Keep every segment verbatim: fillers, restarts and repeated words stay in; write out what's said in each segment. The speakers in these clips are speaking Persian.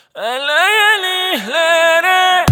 الليالي ليلة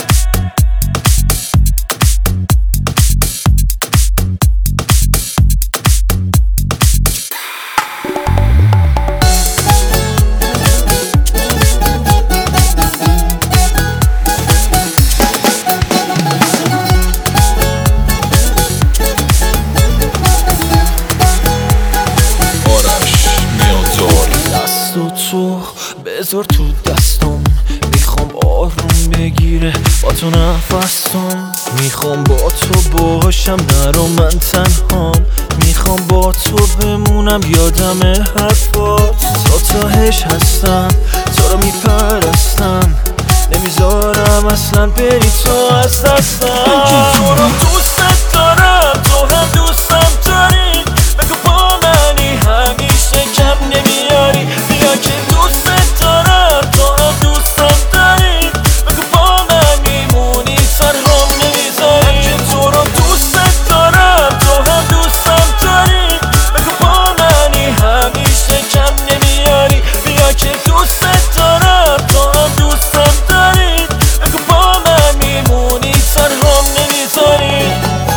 تو بذار تو دستم، میخوام آروم بگیره با تو نفسم، میخوام با تو باشم نرو من تنهام، میخوام با تو بمونم یادم حرفات، تا تاهش هستم تو رو میپرستم، نمیذارم اصلا بری تو از دستم. تو رو دوست دارم تو هم دوستم داری، بگو با منی همیشه کم نمیاری، بیا که دوست دارم تو هم دوستم داری، بگو با من میمونی سرهم نمیذاری. که تو رو دوست دارم تو هم دوستم داری، بگو با منی همیشه کم نمیاری، بیا که دوست دارم تو هم دوستم داری، بگو با من میمونی سرهم نمیذاری.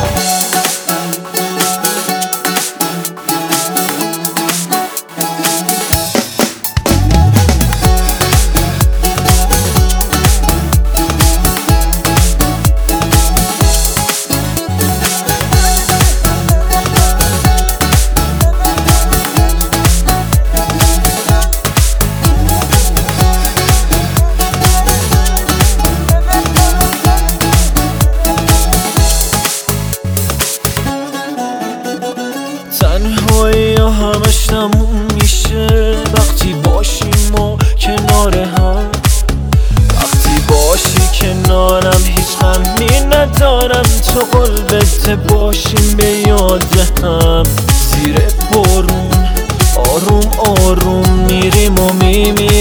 تنهایی ها همش تموم میشه وقتی باشیم و کنار هم، وقتی باشی کنارم هیچ غمی ندارم، تو قول بده باشیم به یاد هم، زیر بارون آروم آروم میریم و میمیریم